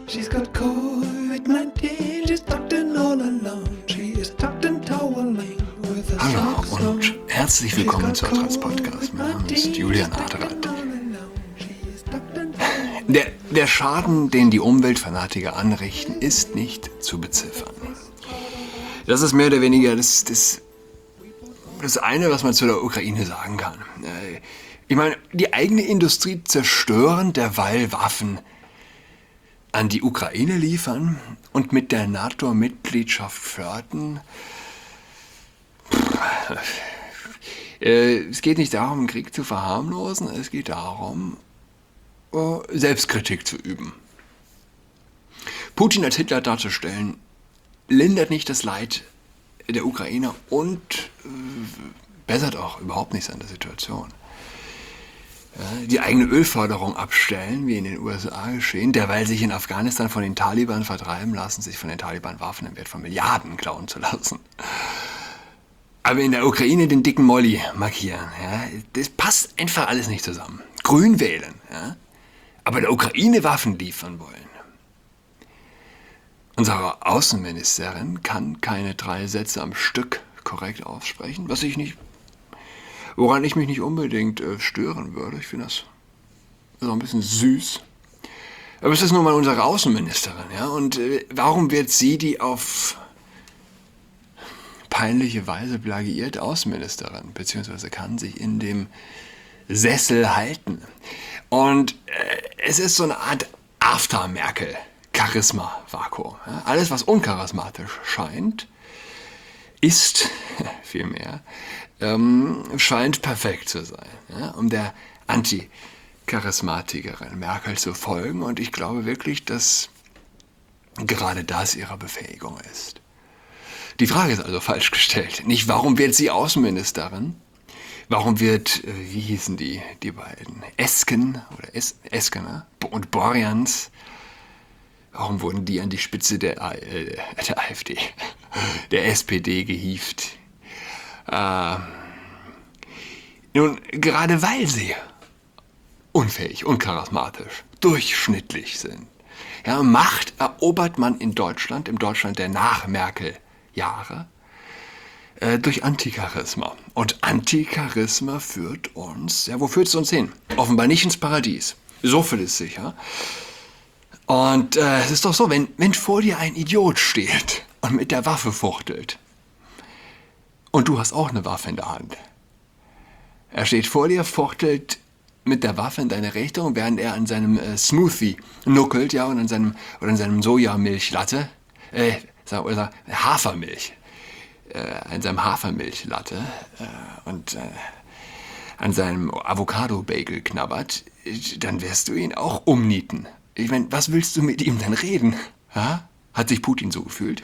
She's got COVID-19, she's tucked in all alone. She is tucked in toweling with a Hallo socks on. und herzlich willkommen zu Adrats Podcast. Mein Name ist Julian Adrat. Der Schaden, den die Umweltfanatiker anrichten, ist nicht zu beziffern. Das ist mehr oder weniger das eine, was man zu der Ukraine sagen kann. Ich meine, die eigene Industrie zerstören, derweil Waffen an die Ukraine liefern und mit der NATO-Mitgliedschaft flirten. Es geht nicht darum, einen Krieg zu verharmlosen, es geht darum, Selbstkritik zu üben. Putin als Hitler darzustellen, lindert nicht das Leid der Ukrainer und bessert auch überhaupt nichts an der Situation. Die eigene Ölförderung abstellen, wie in den USA geschehen, derweil sich in Afghanistan von den Taliban vertreiben lassen, sich von den Taliban Waffen im Wert von Milliarden klauen zu lassen. Aber in der Ukraine den dicken Molly markieren, ja, das passt einfach alles nicht zusammen. Grün wählen, ja, aber der Ukraine Waffen liefern wollen. Unsere Außenministerin kann keine 3 Sätze am Stück korrekt aussprechen, woran ich mich nicht unbedingt stören würde. Ich finde das so ein bisschen süß. Aber es ist nun mal unsere Außenministerin, ja, und warum wird sie die auf peinliche Weise plagiiert Außenministerin, beziehungsweise kann sich in dem Sessel halten? Und es ist so eine Art After-Merkel-Charisma-Vakuum. Ja? Alles, was uncharismatisch scheint, ist vielmehr, scheint perfekt zu sein, ja? Um der Anti-Charismatikerin Merkel zu folgen. Und ich glaube wirklich, dass gerade das ihre Befähigung ist. Die Frage ist also falsch gestellt. Nicht, warum wird sie Außenministerin? Warum wird, wie hießen die beiden? Esken und Borjans, warum wurden die an die Spitze der AfD, der SPD gehievt? Nun, gerade weil sie unfähig, uncharismatisch, durchschnittlich sind. Ja, Macht erobert man im Deutschland der Nach-Merkel-Jahre, durch Anticharisma. Und Anticharisma führt uns, ja, wo führt es uns hin? Offenbar nicht ins Paradies. So viel ist sicher. Und es ist doch so, wenn vor dir ein Idiot steht und mit der Waffe fuchtelt, und du hast auch eine Waffe in der Hand. Er steht vor dir, fuchtelt mit der Waffe in deine Richtung, während er an seinem Smoothie nuckelt, ja, und an seinem Sojamilchlatte, oder Hafermilch, an seinem Hafermilchlatte und an seinem Avocado-Bagel knabbert, dann wirst du ihn auch umnieten. Ich meine, was willst du mit ihm denn reden? Ha? Hat sich Putin so gefühlt?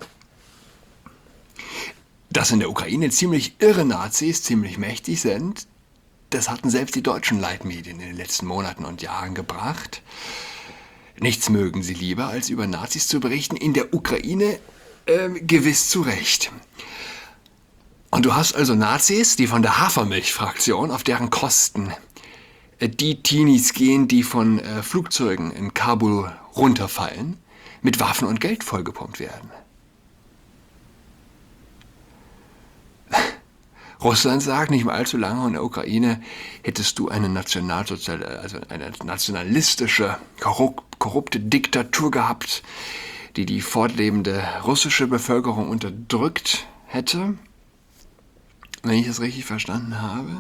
Dass in der Ukraine ziemlich irre Nazis ziemlich mächtig sind, das hatten selbst die deutschen Leitmedien in den letzten Monaten und Jahren gebracht. Nichts mögen sie lieber, als über Nazis zu berichten. In der Ukraine gewiss zu Recht. Und du hast also Nazis, die von der Hafermilch-Fraktion, auf deren Kosten die Teenies gehen, die von Flugzeugen in Kabul runterfallen, mit Waffen und Geld vollgepumpt werden. Russland sagt, nicht mal allzu lange in der Ukraine hättest du eine nationalistische, korrupte Diktatur gehabt, die die fortlebende russische Bevölkerung unterdrückt hätte, wenn ich es richtig verstanden habe.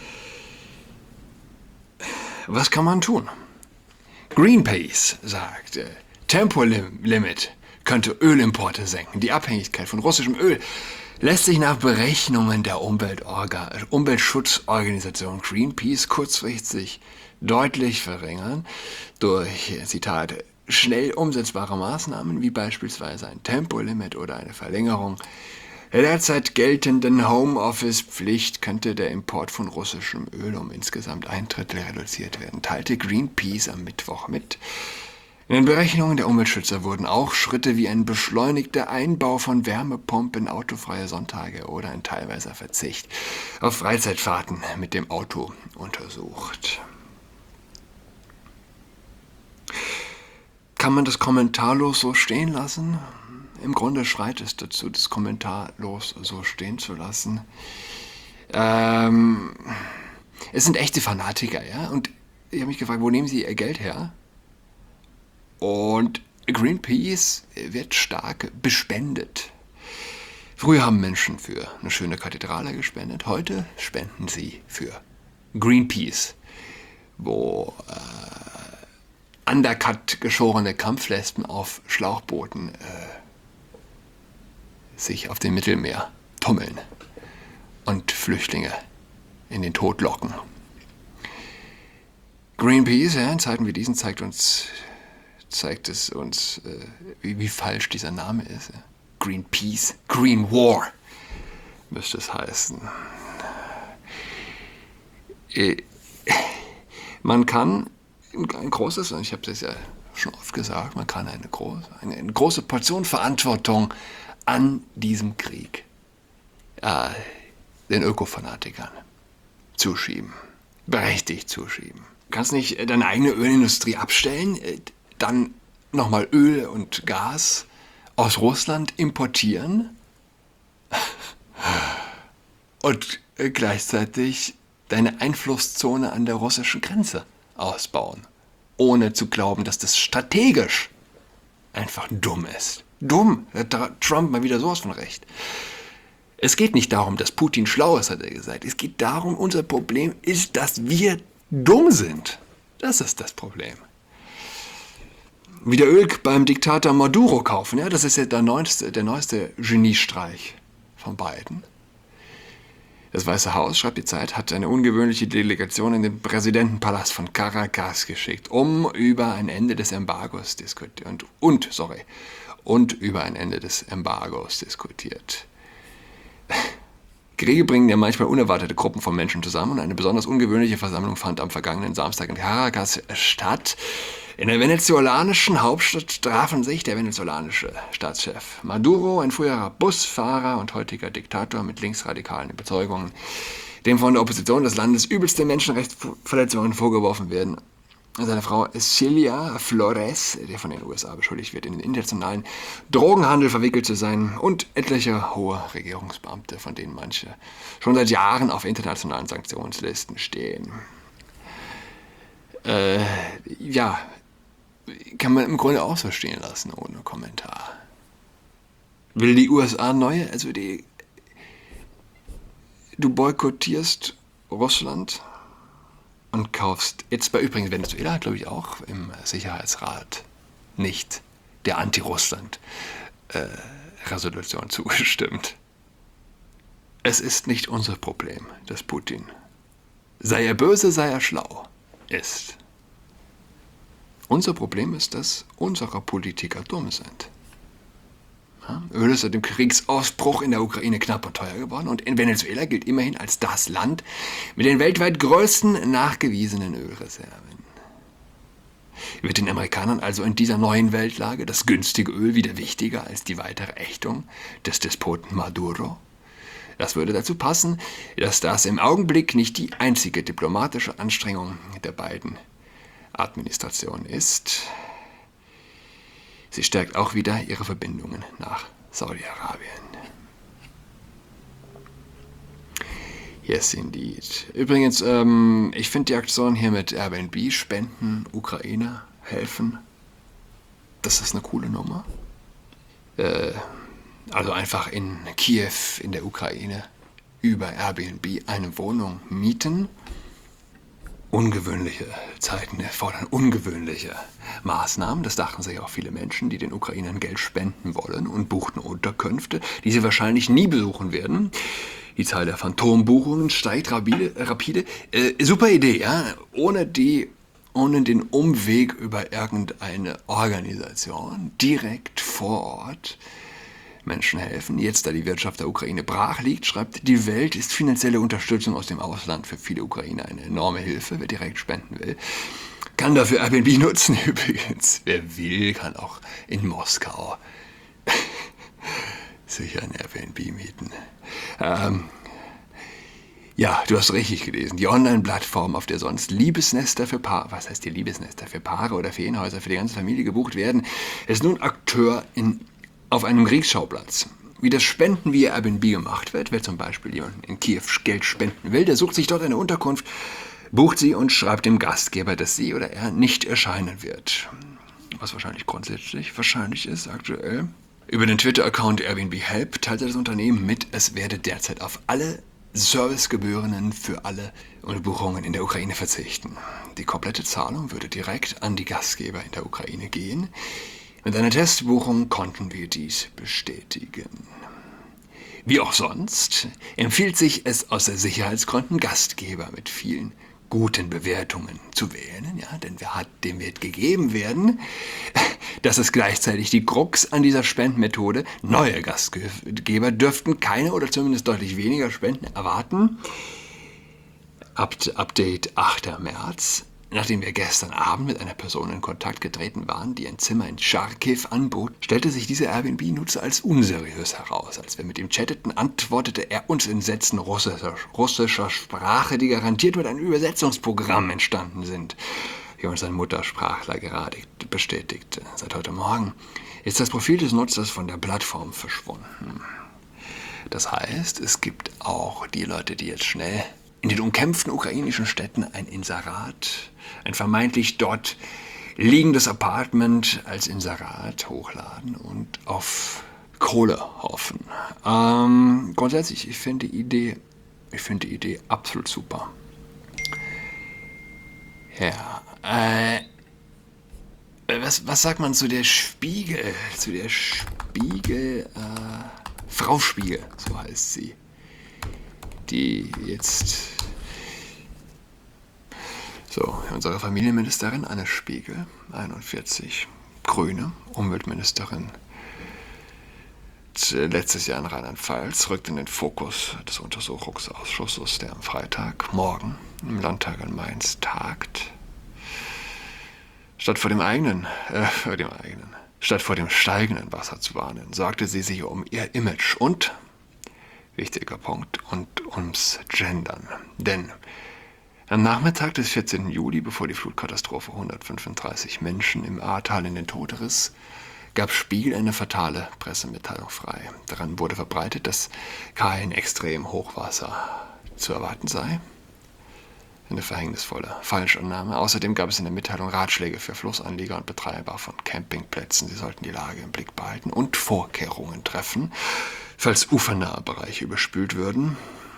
Was kann man tun? Greenpeace sagt, Tempolimit könnte Ölimporte senken. Die Abhängigkeit von russischem Öl lässt sich nach Berechnungen der Umweltschutzorganisation Greenpeace kurzfristig deutlich verringern durch, Zitat, schnell umsetzbare Maßnahmen wie beispielsweise ein Tempolimit oder eine Verlängerung der derzeit geltenden Homeoffice-Pflicht könnte der Import von russischem Öl um insgesamt 1/3 reduziert werden, teilte Greenpeace am Mittwoch mit. In den Berechnungen der Umweltschützer wurden auch Schritte wie ein beschleunigter Einbau von Wärmepumpen, autofreie Sonntage oder ein teilweiser Verzicht auf Freizeitfahrten mit dem Auto untersucht. Kann man das kommentarlos so stehen lassen? Im Grunde schreit es dazu, das kommentarlos so stehen zu lassen. Es sind echte Fanatiker, ja? Und ich habe mich gefragt, wo nehmen sie ihr Geld her? Und Greenpeace wird stark bespendet. Früher haben Menschen für eine schöne Kathedrale gespendet, heute spenden sie für Greenpeace, wo undercut geschorene Kampflesben auf Schlauchbooten sich auf dem Mittelmeer tummeln und Flüchtlinge in den Tod locken. Greenpeace, ja, in Zeiten wie diesen zeigt es uns, wie falsch dieser Name ist. Greenpeace, Green War müsste es heißen. Man kann ein großes, und ich habe das ja schon oft gesagt, man kann eine große Portion Verantwortung an diesem Krieg den Ökofanatikern zuschieben. Berechtigt zuschieben. Du kannst nicht deine eigene Ölindustrie abstellen, dann nochmal Öl und Gas aus Russland importieren und gleichzeitig deine Einflusszone an der russischen Grenze ausbauen, ohne zu glauben, dass das strategisch einfach dumm ist. Dumm, da hat Trump mal wieder sowas von recht. Es geht nicht darum, dass Putin schlau ist, hat er gesagt. Es geht darum, unser Problem ist, dass wir dumm sind. Das ist das Problem. Wieder Öl beim Diktator Maduro kaufen, ja, das ist ja der neueste Geniestreich von beiden. Das Weiße Haus, schreibt die Zeit, hat eine ungewöhnliche Delegation in den Präsidentenpalast von Caracas geschickt, um über ein Ende des Embargos diskutiert. Und über ein Ende des Embargos diskutiert. Kriege bringen ja manchmal unerwartete Gruppen von Menschen zusammen und eine besonders ungewöhnliche Versammlung fand am vergangenen Samstag in Caracas statt. In der venezolanischen Hauptstadt trafen sich der venezolanische Staatschef Maduro, ein früherer Busfahrer und heutiger Diktator mit linksradikalen Überzeugungen, dem von der Opposition des Landes übelste Menschenrechtsverletzungen vorgeworfen werden. Seine Frau Cilia Flores, der von den USA beschuldigt wird, in den internationalen Drogenhandel verwickelt zu sein, und etliche hohe Regierungsbeamte, von denen manche schon seit Jahren auf internationalen Sanktionslisten stehen. Ja, kann man im Grunde auch so stehen lassen, ohne Kommentar. Will die USA du boykottierst Russland und kaufst jetzt bei übrigens Venezuela, glaube ich, auch im Sicherheitsrat nicht der Anti-Russland-Resolution zugestimmt. Es ist nicht unser Problem, dass Putin, sei er böse, sei er schlau, ist. Unser Problem ist, dass unsere Politiker dumm sind. Öl ist seit dem Kriegsausbruch in der Ukraine knapp und teuer geworden und in Venezuela gilt immerhin als das Land mit den weltweit größten nachgewiesenen Ölreserven. Wird den Amerikanern also in dieser neuen Weltlage das günstige Öl wieder wichtiger als die weitere Ächtung des Despoten Maduro? Das würde dazu passen, dass das im Augenblick nicht die einzige diplomatische Anstrengung der beiden Administrationen ist. Sie stärkt auch wieder ihre Verbindungen nach Saudi-Arabien. Yes, indeed. Übrigens, ich finde die Aktion hier mit Airbnb, Spenden, Ukraine, helfen, das ist eine coole Nummer. Also einfach in Kiew, in der Ukraine, über Airbnb eine Wohnung mieten. Ungewöhnliche Zeiten erfordern ungewöhnliche Maßnahmen. Das dachten sich auch viele Menschen, die den Ukrainern Geld spenden wollen und buchten Unterkünfte, die sie wahrscheinlich nie besuchen werden. Die Zahl der Phantombuchungen steigt rapide. Super Idee, ja? Ohne den Umweg über irgendeine Organisation, direkt vor Ort Menschen helfen. Jetzt, da die Wirtschaft der Ukraine brach liegt, schreibt die Welt, ist finanzielle Unterstützung aus dem Ausland für viele Ukrainer eine enorme Hilfe. Wer direkt spenden will, kann dafür Airbnb nutzen. Übrigens, wer will, kann auch in Moskau sich ein Airbnb mieten. Ja, du hast richtig gelesen. Die Online-Plattform, auf der sonst Liebesnester für Paare, was heißt die Liebesnester für Paare oder Ferienhäuser für die ganze Familie gebucht werden, ist nun Akteur auf einem Kriegsschauplatz. Wie das Spenden via Airbnb gemacht wird, wer zum Beispiel jemanden in Kiew Geld spenden will, der sucht sich dort eine Unterkunft, bucht sie und schreibt dem Gastgeber, dass sie oder er nicht erscheinen wird. Was wahrscheinlich grundsätzlich wahrscheinlich ist aktuell. Über den Twitter-Account Airbnb Help teilte das Unternehmen mit, es werde derzeit auf alle Servicegebühren für alle Buchungen in der Ukraine verzichten. Die komplette Zahlung würde direkt an die Gastgeber in der Ukraine gehen. Mit einer Testbuchung konnten wir dies bestätigen. Wie auch sonst empfiehlt sich es aus Sicherheitsgründen, Gastgeber mit vielen guten Bewertungen zu wählen, ja, denn dem wird gegeben werden. Das ist gleichzeitig die Krux an dieser Spendenmethode. Neue Gastgeber dürften keine oder zumindest deutlich weniger Spenden erwarten. Update 8. März. Nachdem wir gestern Abend mit einer Person in Kontakt getreten waren, die ein Zimmer in Charkiw anbot, stellte sich dieser Airbnb-Nutzer als unseriös heraus. Als wir mit ihm chatteten, antwortete er uns in Sätzen russischer Sprache, die garantiert mit einem Übersetzungsprogramm entstanden sind, wie uns ein Muttersprachler gerade bestätigte. Seit heute Morgen ist das Profil des Nutzers von der Plattform verschwunden. Das heißt, es gibt auch die Leute, die jetzt schnell in den umkämpften ukrainischen Städten ein Inserat, ein vermeintlich dort liegendes Apartment als Inserat hochladen und auf Kohle hoffen. Grundsätzlich, ich finde die Idee absolut super. Ja, was sagt man zu der Spiegel? Frau Spiegel, so heißt sie. Die jetzt unsere Familienministerin Anne Spiegel, 41, Grüne, Umweltministerin, letztes Jahr in Rheinland-Pfalz, rückt in den Fokus des Untersuchungsausschusses, der am Freitagmorgen im Landtag in Mainz tagt. Statt vor dem steigenden Wasser zu warnen, sorgte sie sich um ihr Image und, wichtiger Punkt, und ums Gendern. Denn am Nachmittag des 14. Juli, bevor die Flutkatastrophe 135 Menschen im Ahrtal in den Tod riss, gab Spiegel eine fatale Pressemitteilung frei. Daran wurde verbreitet, dass kein Extremhochwasser zu erwarten sei. Eine verhängnisvolle Falschannahme. Außerdem gab es in der Mitteilung Ratschläge für Flussanlieger und Betreiber von Campingplätzen. Sie sollten die Lage im Blick behalten und Vorkehrungen treffen, falls ufernahe Bereiche überspült würden.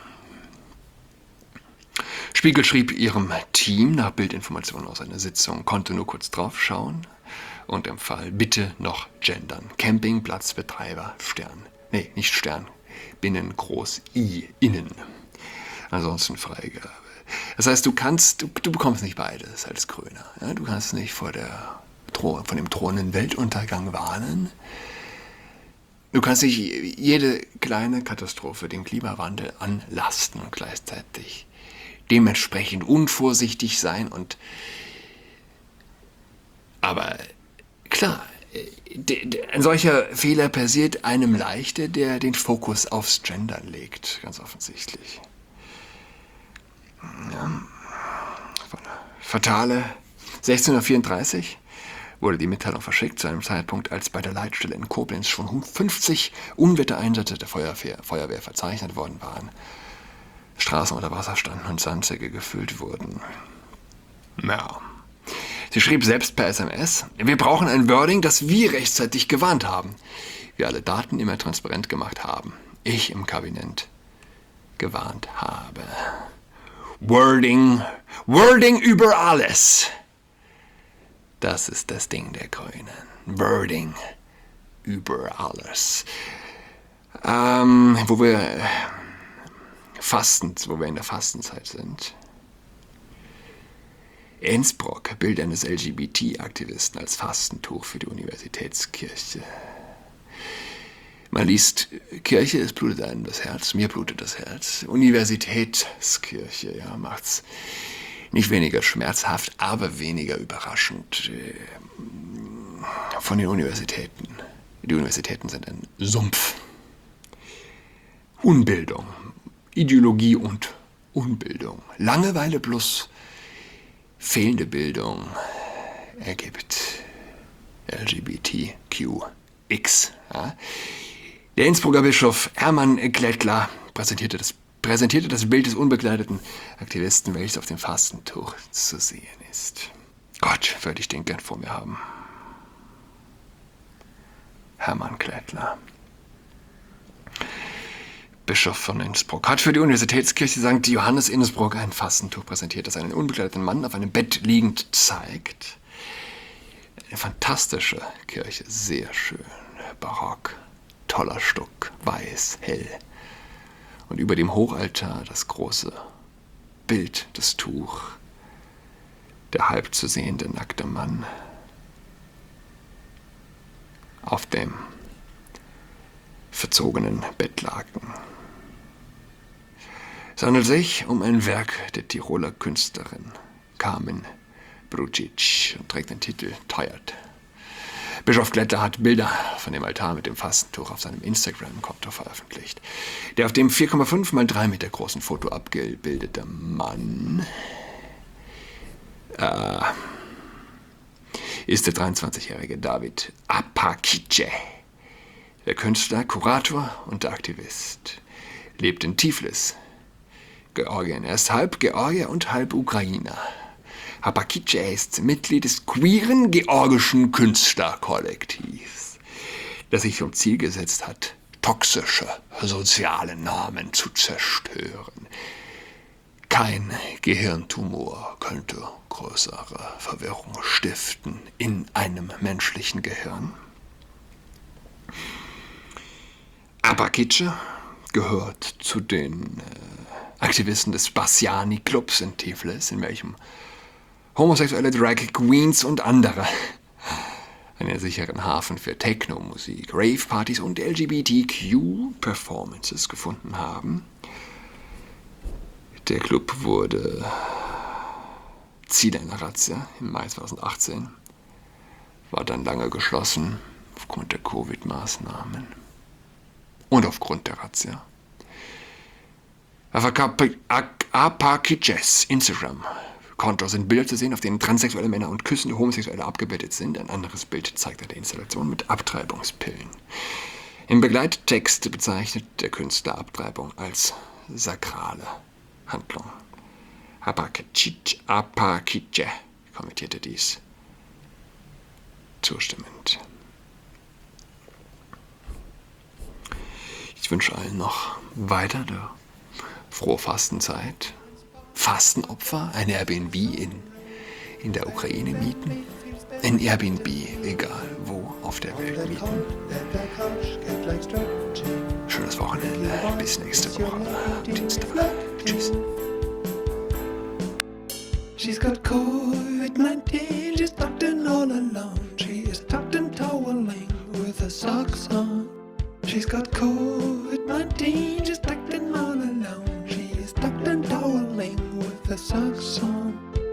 Spiegel schrieb ihrem Team nach Bildinformationen aus einer Sitzung, konnte nur kurz drauf schauen und empfahl, bitte noch gendern. Campingplatzbetreiber, Stern. Nee, nicht Stern. Binnen groß I, innen. Ansonsten Freigabe. Das heißt, du bekommst nicht beides als Grüner. Ja, du kannst nicht von dem drohenden Weltuntergang warnen. Du kannst nicht jede kleine Katastrophe dem Klimawandel anlasten und gleichzeitig dementsprechend unvorsichtig sein. Aber klar, ein solcher Fehler passiert einem leichter, der den Fokus aufs Gendern legt, ganz offensichtlich. Ja. Fatale 16:34 Uhr wurde die Mitteilung verschickt, zu einem Zeitpunkt, als bei der Leitstelle in Koblenz schon 50 Unwettereinsätze der Feuerwehr verzeichnet worden waren, Straßen unter Wasser standen und Sandsäcke gefüllt wurden. Ja. Sie schrieb selbst per SMS, wir brauchen ein Wording, das wir rechtzeitig gewarnt haben. Wir alle Daten immer transparent gemacht haben. Ich im Kabinett gewarnt habe. Wording über alles. Das ist das Ding der Grünen. Wording über alles. Wo wir in der Fastenzeit sind. Innsbruck, Bild eines LGBT-Aktivisten als Fastentuch für die Universitätskirche. Man liest, Kirche, es blutet einem das Herz, mir blutet das Herz. Universitätskirche, ja, macht's nicht weniger schmerzhaft, aber weniger überraschend von den Universitäten. Die Universitäten sind ein Sumpf. Unbildung, Ideologie und Unbildung. Langeweile plus fehlende Bildung ergibt LGBTQX. Ja. Der Innsbrucker Bischof Hermann Glättler präsentierte das Bild des unbekleideten Aktivisten, welches auf dem Fastentuch zu sehen ist. Gott, würde ich den gern vor mir haben. Hermann Glättler, Bischof von Innsbruck, hat für die Universitätskirche St. Johannes Innsbruck ein Fastentuch präsentiert, das einen unbekleideten Mann auf einem Bett liegend zeigt. Eine fantastische Kirche, sehr schön, barock, toller Stuck, weiß, hell. Und über dem Hochaltar das große Bild, das Tuch, der halb zu sehende nackte Mann auf dem verzogenen Bettlaken. Es handelt sich um ein Werk der Tiroler Künstlerin Carmen Brucic und trägt den Titel Tired. Bischof Glättler hat Bilder von dem Altar mit dem Fastentuch auf seinem Instagram-Konto veröffentlicht. Der auf dem 4,5 mal 3 Meter großen Foto abgebildete Mann ist der 23-jährige David Apakice. Der Künstler, Kurator und Aktivist lebt in Tiflis, Georgien. Er ist halb Georgier und halb Ukrainer. Apakice ist Mitglied des queeren georgischen Künstlerkollektivs, das sich zum Ziel gesetzt hat, toxische soziale Normen zu zerstören. Kein Gehirntumor könnte größere Verwirrung stiften in einem menschlichen Gehirn. Apakice gehört zu den Aktivisten des Bassiani Clubs in Tiflis, in welchem homosexuelle Drag Queens und andere einen sicheren Hafen für Techno-Musik, Rave-Partys und LGBTQ-Performances gefunden haben. Der Club wurde Ziel einer Razzia im Mai 2018, war dann lange geschlossen aufgrund der Covid-Maßnahmen und aufgrund der Razzia. Auf Apakices Instagram-Konto sind Bilder zu sehen, auf denen transsexuelle Männer und küssende Homosexuelle abgebildet sind. Ein anderes Bild zeigt eine Installation mit Abtreibungspillen. Im Begleittext bezeichnet der Künstler Abtreibung als sakrale Handlung. Apakice kommentierte dies zustimmend. Ich wünsche allen noch weiter frohe Fastenzeit. Fastenopfer, ein Airbnb in der Ukraine mieten. Ein Airbnb, egal wo auf der Welt mieten. Schönes Wochenende. Bis nächste Woche. Dienstag. Tschüss. She's got COVID-19, she's tucked in all alone. She is tucked and toweling with her socks on. She's got COVID-19, she's tucked in all alone. She is tucked and toweling with her socks on.